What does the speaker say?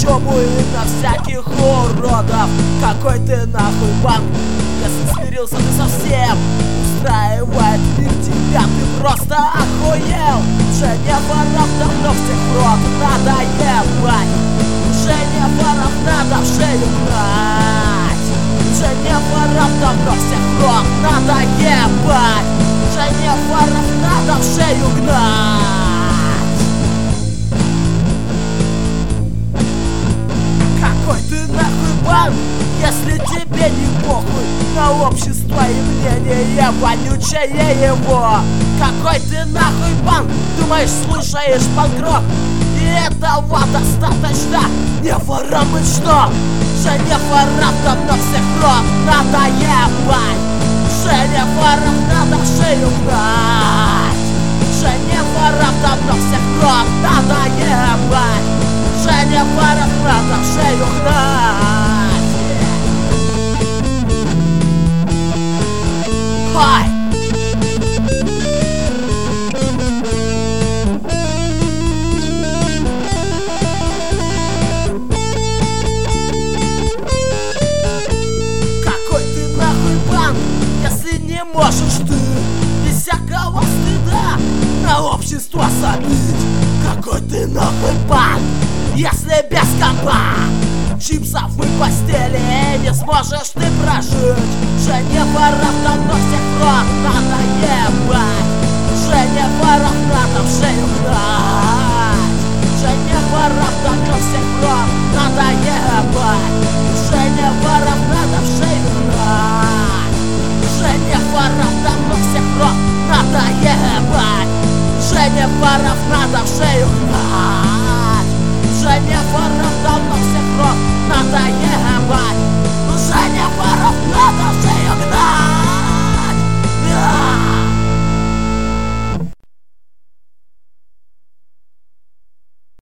чему и на всяких уродов. Какой ты нахуй банк, если смирился ты совсем. Устраивает мир тебя, ты просто охуел. Женя воров давно всех в рот надо ебать. Женя воров надо в шею гнать. Женя воров давно всех в рот надо ебать. Женя воров надо в шею гнать. Какой ты нахуй банк, если тебе не похуй на общество и мнение вонючее его. Какой ты нахуй банк, думаешь, слушаешь панк-рок? И этого достаточно, не ворам быть что? Женя ворам давно всех в рот надо ебать. Женя ворам надо в шею гнать. Женя ворам давно всех в рот надо ебать. Женя ворам надо в шею гнать. Хай! Можешь ты без всякого стыда на общество забить? Какой ты нахуй банк, если без компа чипсов и постели не сможешь ты прожить? Жене воров давно всех в рот надо ебать. Жене воров надо в шею гнать. Жене воров давно всех в рот надо ебать. Жене воров надо в шею гнать. Женя воров давно всех в рот надо ебать. Женя воров надо в шею гнать.